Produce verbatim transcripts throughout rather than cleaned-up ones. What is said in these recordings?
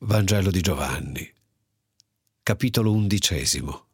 Vangelo di Giovanni, capitolo undicesimo.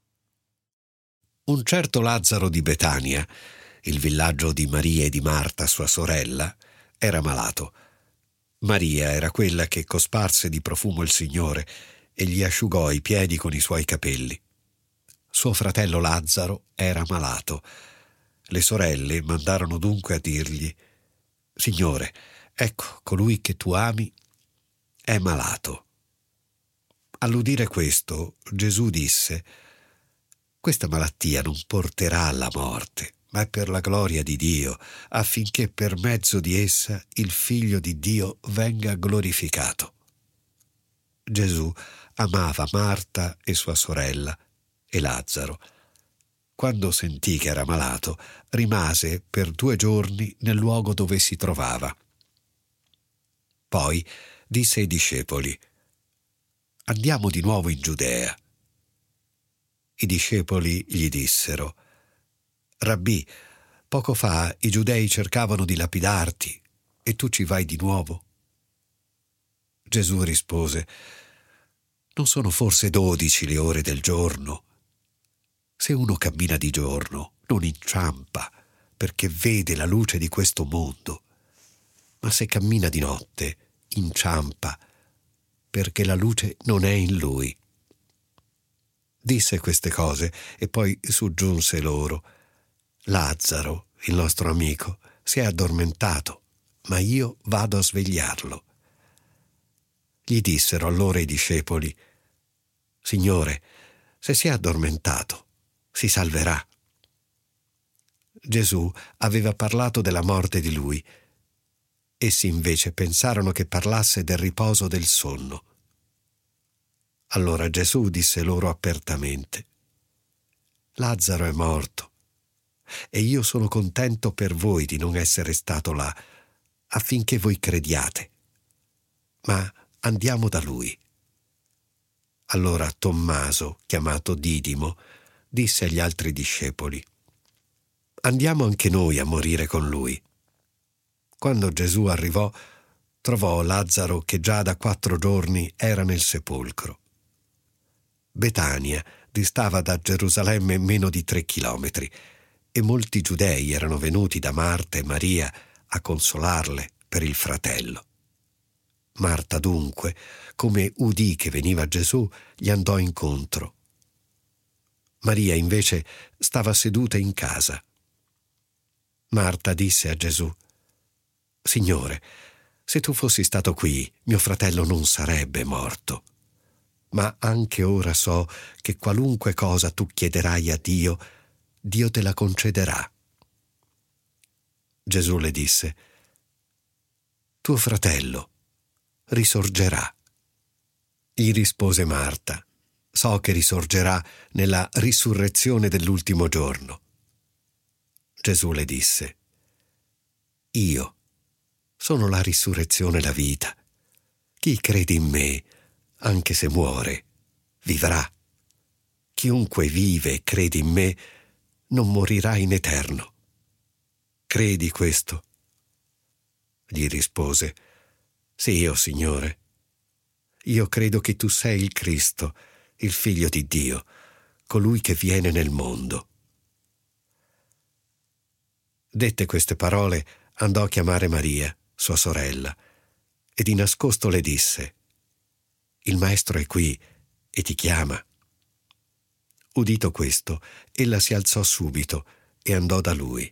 Un certo Lazzaro di Betania, il villaggio di Maria e di Marta, sua sorella, era malato. Maria era quella che cosparse di profumo il Signore e gli asciugò i piedi con i suoi capelli. Suo fratello Lazzaro era malato. Le sorelle mandarono dunque a dirgli: «Signore, ecco, colui che tu ami è malato». All'udire questo, Gesù disse: «Questa malattia non porterà alla morte, ma è per la gloria di Dio, affinché per mezzo di essa il Figlio di Dio venga glorificato». Gesù amava Marta e sua sorella e Lazzaro. Quando sentì che era malato, rimase per due giorni nel luogo dove si trovava. Poi disse ai discepoli: «Andiamo di nuovo in Giudea». I discepoli gli dissero: «Rabbì, poco fa i giudei cercavano di lapidarti e tu ci vai di nuovo?» Gesù rispose: «Non sono forse dodici le ore del giorno? Se uno cammina di giorno non inciampa, perché vede la luce di questo mondo, ma se cammina di notte inciampa, perché la luce non è in lui». Disse queste cose e poi soggiunse loro: «Lazzaro, il nostro amico, si è addormentato, ma io vado a svegliarlo». Gli dissero allora i discepoli: «Signore, se si è addormentato, si salverà». Gesù aveva parlato della morte di lui. Essi invece pensarono che parlasse del riposo del sonno. Allora Gesù disse loro apertamente: «Lazzaro è morto, e io sono contento per voi di non essere stato là, affinché voi crediate. Ma andiamo da lui». Allora Tommaso, chiamato Didimo, disse agli altri discepoli: «Andiamo anche noi a morire con lui». Quando Gesù arrivò, trovò Lazzaro che già da quattro giorni era nel sepolcro. Betania distava da Gerusalemme meno di tre chilometri e molti giudei erano venuti da Marta e Maria a consolarle per il fratello. Marta dunque, come udì che veniva Gesù, gli andò incontro. Maria invece stava seduta in casa. Marta disse a Gesù: «Signore, se tu fossi stato qui, mio fratello non sarebbe morto. Ma anche ora so che qualunque cosa tu chiederai a Dio, Dio te la concederà». Gesù le disse: «Tuo fratello risorgerà». Gli rispose Marta: «So che risorgerà nella risurrezione dell'ultimo giorno». Gesù le disse: «Io sono la risurrezione e la vita. Chi crede in me, anche se muore, vivrà. Chiunque vive e crede in me non morirà in eterno. Credi questo?» Gli rispose: «Sì, o Signore. Io credo che tu sei il Cristo, il Figlio di Dio, colui che viene nel mondo». Dette queste parole, andò a chiamare Maria, sua sorella, e di nascosto le disse: «Il Maestro è qui e ti chiama». Udito questo, ella si alzò subito e andò da lui.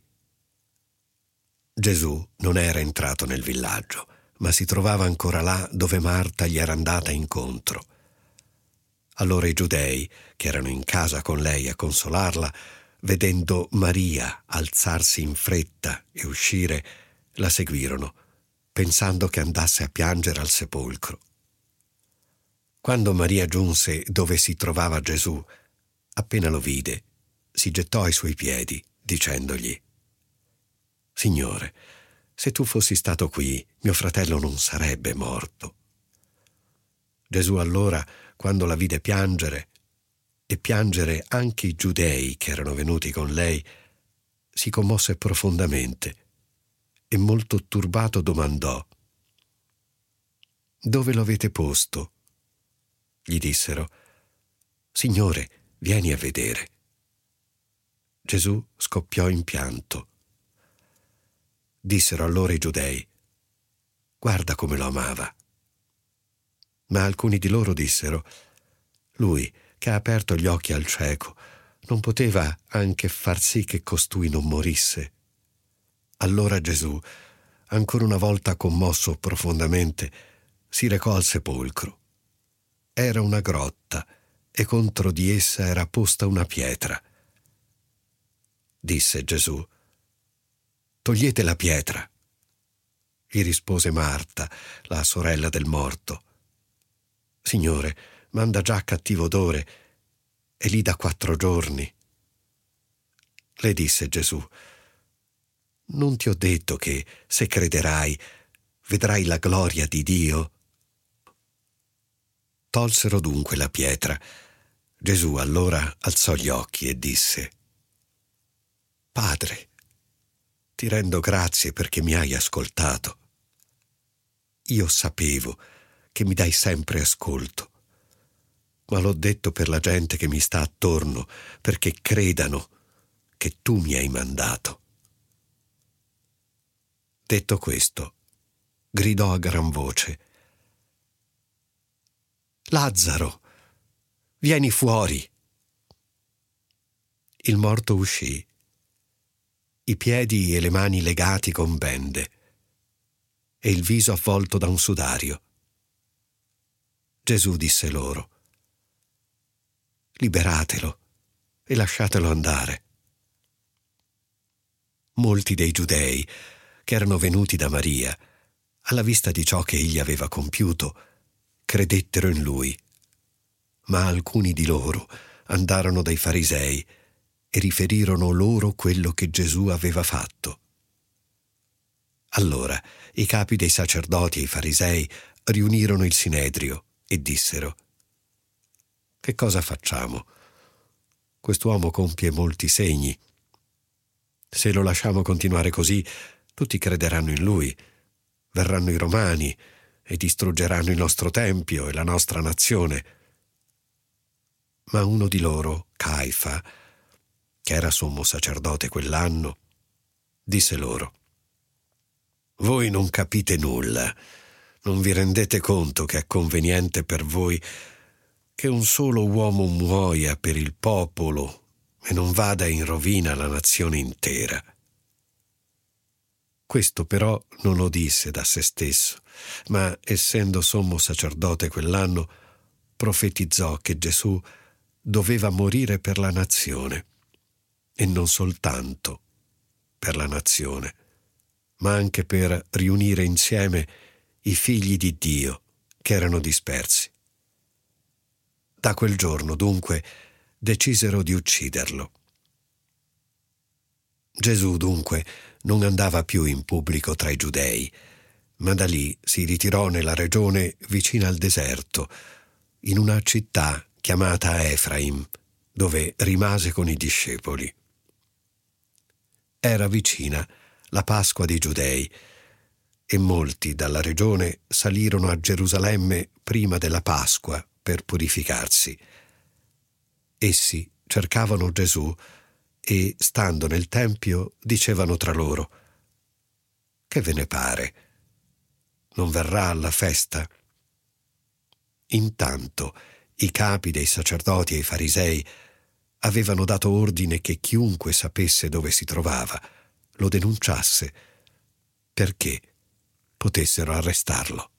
Gesù non era entrato nel villaggio, ma si trovava ancora là dove Marta gli era andata incontro. Allora i giudei, che erano in casa con lei a consolarla, vedendo Maria alzarsi in fretta e uscire, la seguirono, pensando che andasse a piangere al sepolcro. Quando Maria giunse dove si trovava Gesù, appena lo vide, si gettò ai suoi piedi, dicendogli: «Signore, se tu fossi stato qui, mio fratello non sarebbe morto». Gesù allora, quando la vide piangere, e piangere anche i giudei che erano venuti con lei, si commosse profondamente e molto turbato domandò: «Dove lo avete posto?» Gli dissero: «Signore, vieni a vedere». Gesù scoppiò in pianto. Dissero allora i giudei: «Guarda come lo amava». Ma alcuni di loro dissero: «Lui, che ha aperto gli occhi al cieco, non poteva anche far sì che costui non morisse?» Allora Gesù, ancora una volta commosso profondamente, si recò al sepolcro. Era una grotta e contro di essa era posta una pietra. Disse Gesù: «Togliete la pietra». Gli rispose Marta, la sorella del morto: «Signore, manda già cattivo odore, è lì da quattro giorni». Le disse Gesù: «Non ti ho detto che, se crederai, vedrai la gloria di Dio?» Tolsero dunque la pietra. Gesù allora alzò gli occhi e disse: «Padre, ti rendo grazie perché mi hai ascoltato. Io sapevo che mi dai sempre ascolto, ma l'ho detto per la gente che mi sta attorno, perché credano che tu mi hai mandato». Detto questo, gridò a gran voce: «Lazzaro, vieni fuori!» Il morto uscì, i piedi e le mani legati con bende e il viso avvolto da un sudario. Gesù disse loro: «Liberatelo e lasciatelo andare». Molti dei giudei che erano venuti da Maria, alla vista di ciò che egli aveva compiuto, credettero in lui. Ma alcuni di loro andarono dai farisei e riferirono loro quello che Gesù aveva fatto. Allora i capi dei sacerdoti e i farisei riunirono il sinedrio e dissero: «Che cosa facciamo? Quest'uomo compie molti segni. Se lo lasciamo continuare così, tutti crederanno in lui. Verranno i Romani e distruggeranno il nostro tempio e la nostra nazione». Ma uno di loro, Caifa, che era sommo sacerdote quell'anno, disse loro: «Voi non capite nulla, non vi rendete conto che è conveniente per voi che un solo uomo muoia per il popolo e non vada in rovina la nazione intera». Questo però non lo disse da se stesso, ma essendo sommo sacerdote quell'anno, profetizzò che Gesù doveva morire per la nazione, e non soltanto per la nazione, ma anche per riunire insieme i figli di Dio che erano dispersi. Da quel giorno, dunque, decisero di ucciderlo. Gesù, dunque, non andava più in pubblico tra i giudei, ma da lì si ritirò nella regione vicina al deserto, in una città chiamata Efraim, dove rimase con i discepoli. Era vicina la Pasqua dei Giudei e molti dalla regione salirono a Gerusalemme prima della Pasqua per purificarsi. Essi cercavano Gesù e, stando nel tempio, dicevano tra loro: «Che ve ne pare? Non verrà alla festa?» Intanto i capi dei sacerdoti e i farisei avevano dato ordine che chiunque sapesse dove si trovava lo denunciasse, perché potessero arrestarlo.